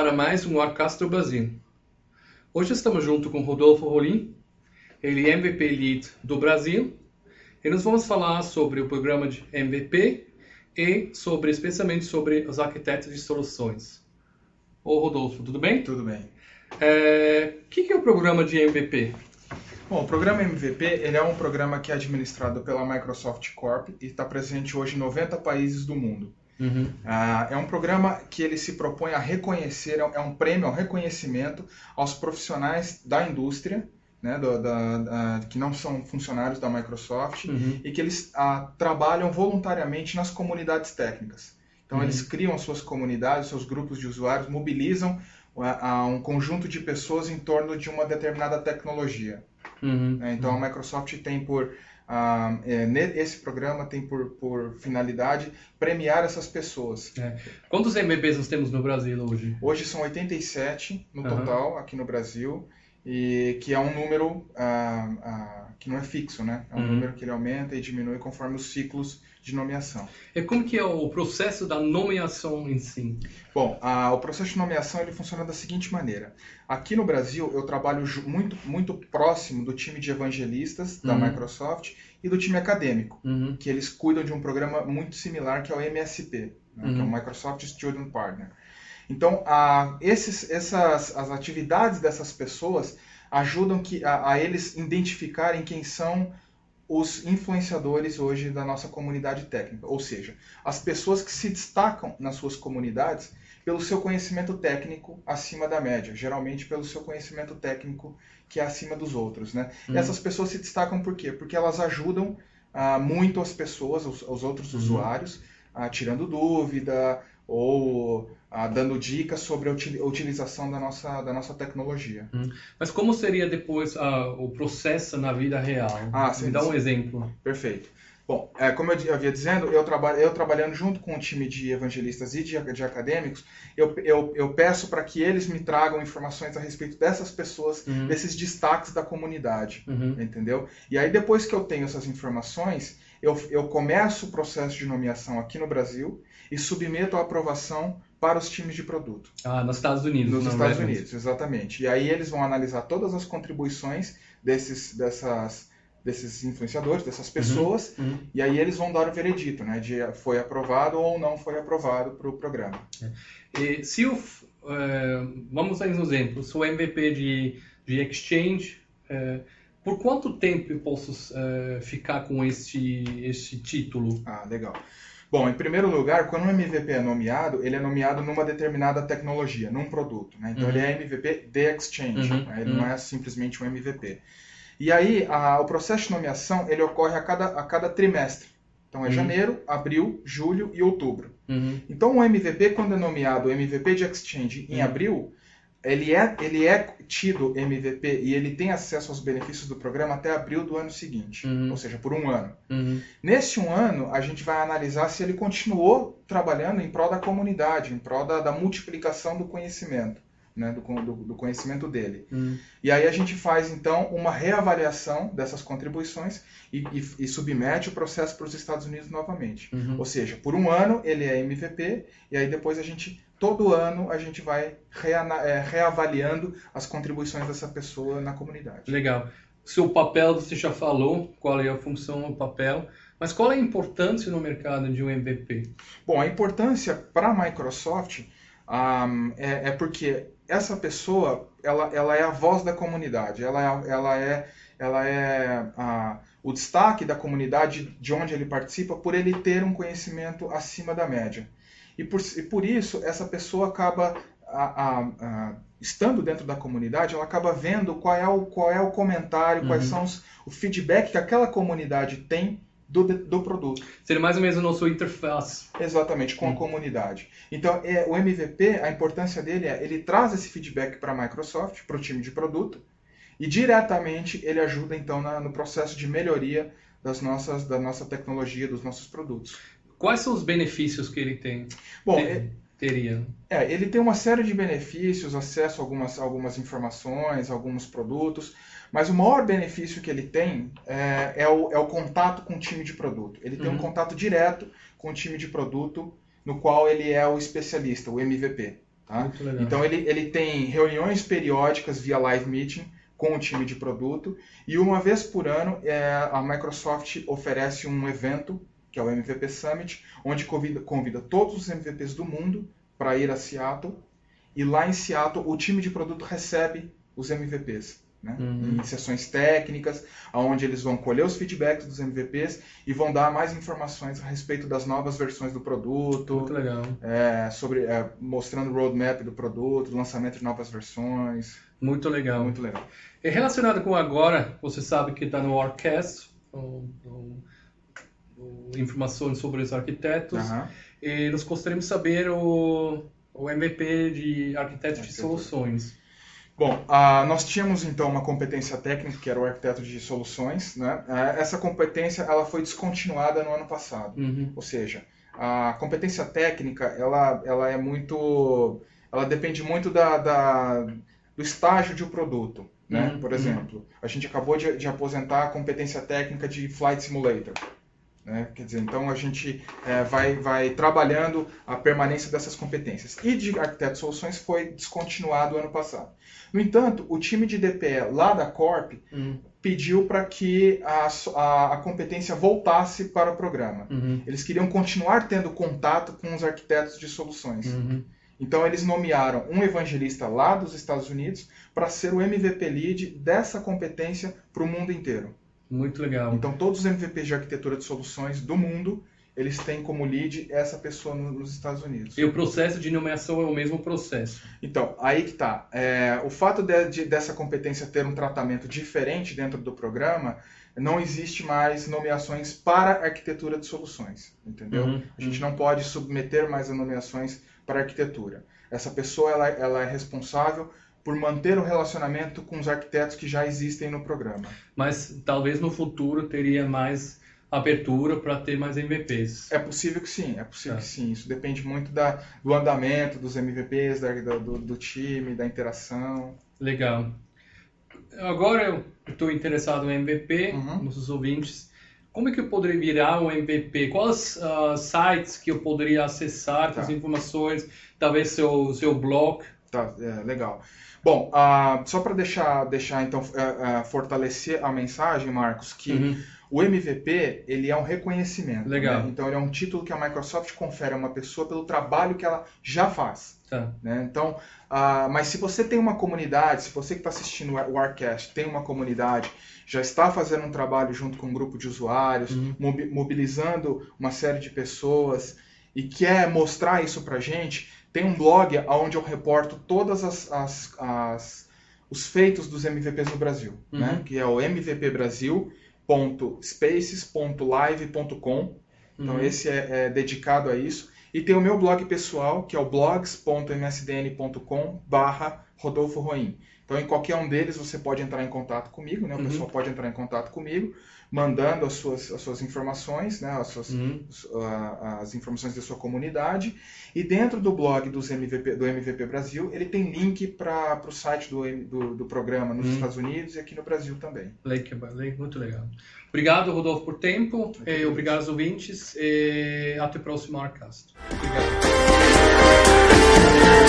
para mais um Arcastro Brasil. Hoje estamos junto com Rodolfo Rolim, ele é MVP Lead do Brasil, e nós vamos falar sobre o programa de MVP e especialmente sobre os arquitetos de soluções. Ô Rodolfo, tudo bem? Tudo bem. O que é o programa de MVP? Bom, o programa MVP ele é um programa que é administrado pela Microsoft Corp e está presente hoje em 90 países do mundo. É um programa que ele se propõe a reconhecer, é um prêmio, é um reconhecimento aos profissionais da indústria, né, que não são funcionários da Microsoft e que eles trabalham voluntariamente nas comunidades técnicas. Então eles criam suas comunidades, seus grupos de usuários, mobilizam um conjunto de pessoas em torno de uma determinada tecnologia. Então a Microsoft tem esse programa tem por finalidade premiar essas pessoas. Quantos MVPs nós temos no Brasil hoje? Hoje são 87 no total aqui no Brasil, e que é um número que não é fixo, né? É um número que ele aumenta e diminui conforme os ciclos de nomeação. E como que é o processo da nomeação em si? Bom, o processo de nomeação ele funciona da seguinte maneira. Aqui no Brasil eu trabalho muito próximo do time de evangelistas da Microsoft e do time acadêmico, que eles cuidam de um programa muito similar que é o MSP, né? Que é o Microsoft Student Partner. Então, as atividades dessas pessoas ajudam a eles identificarem quem são os influenciadores hoje da nossa comunidade técnica. Ou seja, as pessoas que se destacam nas suas comunidades pelo seu conhecimento técnico acima da média, geralmente pelo seu conhecimento técnico que é acima dos outros, né? E essas pessoas se destacam por quê? Porque elas ajudam muito as pessoas, os outros usuários, tirando dúvida ou dando dicas sobre a utilização da nossa tecnologia. Mas como seria depois o processo na vida real? Me dá um exemplo. Perfeito. Bom, como eu havia dizendo, eu trabalhando junto com o time de evangelistas e de acadêmicos, eu peço para que eles me tragam informações a respeito dessas pessoas, desses destaques da comunidade, entendeu? E aí depois que eu tenho essas informações, eu começo o processo de nomeação aqui no Brasil e submeto a aprovação para os times de produto. Nos Estados Unidos. Nos Estados Unidos, exatamente. E aí eles vão analisar todas as contribuições desses influenciadores, dessas pessoas, e aí eles vão dar o veredito, né, de foi aprovado ou não foi aprovado para o programa. E se vamos dar um exemplo, sou MVP de Exchange, por quanto tempo eu posso ficar com este título? Legal. Bom, em primeiro lugar, quando um MVP é nomeado, ele é nomeado numa determinada tecnologia, num produto, né? Então ele é MVP de Exchange, né? Ele não é simplesmente um MVP. E aí, o processo de nomeação, ele ocorre a cada trimestre. Então é janeiro, abril, julho e outubro. Então o MVP, quando é nomeado MVP de Exchange em abril, ele é tido MVP e ele tem acesso aos benefícios do programa até abril do ano seguinte, ou seja, por um ano. Nesse um ano, a gente vai analisar se ele continuou trabalhando em prol da comunidade, em prol da multiplicação do conhecimento, né, do conhecimento dele. E aí a gente faz, então, uma reavaliação dessas contribuições e submete o processo para os Estados Unidos novamente. Ou seja, por um ano ele é MVP e aí depois todo ano a gente vai reavaliando as contribuições dessa pessoa na comunidade. Legal. Seu papel, você já falou, qual é a função, o papel, mas qual é a importância no mercado de um MVP? Bom, a importância para a Microsoft é porque essa pessoa ela é a voz da comunidade, ela é o destaque da comunidade de onde ele participa por ele ter um conhecimento acima da média. E por isso, essa pessoa acaba, estando dentro da comunidade, ela acaba vendo qual é o comentário, quais são o feedback que aquela comunidade tem do produto. Seria mais ou menos a nossa interface. Exatamente, com a comunidade. Então, o MVP, a importância dele ele traz esse feedback para a Microsoft, para o time de produto, e diretamente ele ajuda, então, no processo de melhoria da nossa tecnologia, dos nossos produtos. Quais são os benefícios que ele tem? Bom, teria? Ele tem uma série de benefícios, acesso a algumas informações, alguns produtos, mas o maior benefício que ele tem é o contato com o time de produto. Ele tem um contato direto com o time de produto, no qual ele é o especialista, o MVP. Tá? Muito legal. Então ele tem reuniões periódicas via live meeting com o time de produto, e uma vez por ano a Microsoft oferece um evento, que é o MVP Summit, onde convida todos os MVPs do mundo para ir a Seattle, e lá em Seattle o time de produto recebe os MVPs, né? Em sessões técnicas, onde eles vão colher os feedbacks dos MVPs e vão dar mais informações a respeito das novas versões do produto. Muito legal. Mostrando o roadmap do produto, lançamento de novas versões. Muito legal. Muito legal. E relacionado com agora, você sabe que está no Orcast, informações sobre os arquitetos, e nós gostaríamos de saber o MVP de arquitetos de soluções. Bom, nós tínhamos então uma competência técnica, que era o arquiteto de soluções, né? Essa competência ela foi descontinuada no ano passado. Ou seja, a competência técnica ela depende muito do estágio de um produto. Né? Por exemplo, a gente acabou de aposentar a competência técnica de Flight Simulator. Né? Quer dizer, então a gente vai trabalhando a permanência dessas competências. E de arquiteto de soluções foi descontinuado ano passado. No entanto, o time de DPE lá da Corp pediu para que a competência voltasse para o programa. Eles queriam continuar tendo contato com os arquitetos de soluções. Então eles nomearam um evangelista lá dos Estados Unidos para ser o MVP Lead dessa competência para o mundo inteiro. Muito legal. Então todos os MVPs de arquitetura de soluções do mundo, eles têm como lead essa pessoa nos Estados Unidos. E o processo de nomeação é o mesmo processo? Então, aí que está. O fato dessa competência ter um tratamento diferente dentro do programa, não existe mais nomeações para arquitetura de soluções, entendeu? A gente não pode submeter mais a nomeações para arquitetura. Essa pessoa ela é responsável por manter o relacionamento com os arquitetos que já existem no programa. Mas talvez no futuro teria mais abertura para ter mais MVPs. É possível que sim, que sim. Isso depende muito do andamento dos MVPs, do time, da interação. Legal. Agora eu estou interessado em MVP, nossos ouvintes. Como é que eu poderia virar um MVP? Quais sites que eu poderia acessar com as informações? Talvez seu blog? Legal. Bom, só para deixar então fortalecer a mensagem, Marcos, que o MVP ele é um reconhecimento. Legal. Né? Então ele é um título que a Microsoft confere a uma pessoa pelo trabalho que ela já faz. Né? Então, mas se você tem uma comunidade, se você que está assistindo o Warcast tem uma comunidade, já está fazendo um trabalho junto com um grupo de usuários, mobilizando uma série de pessoas e quer mostrar isso para a gente, tem um blog onde eu reporto todas os feitos dos MVPs no Brasil, né? Que é o mvpbrasil.spaces.live.com. Então esse é dedicado a isso. E tem o meu blog pessoal, que é o blogs.msdn.com/Rodolfo Roim. Então, em qualquer um deles, você pode entrar em contato comigo, né? O pessoal pode entrar em contato comigo, mandando as suas informações, né? As informações da sua comunidade. E dentro do blog do MVP Brasil, ele tem link para o site do programa nos Estados Unidos e aqui no Brasil também. Muito legal. Obrigado, Rodolfo, por tempo. Obrigado aos ouvintes. Até o próximo Arcast. Obrigado.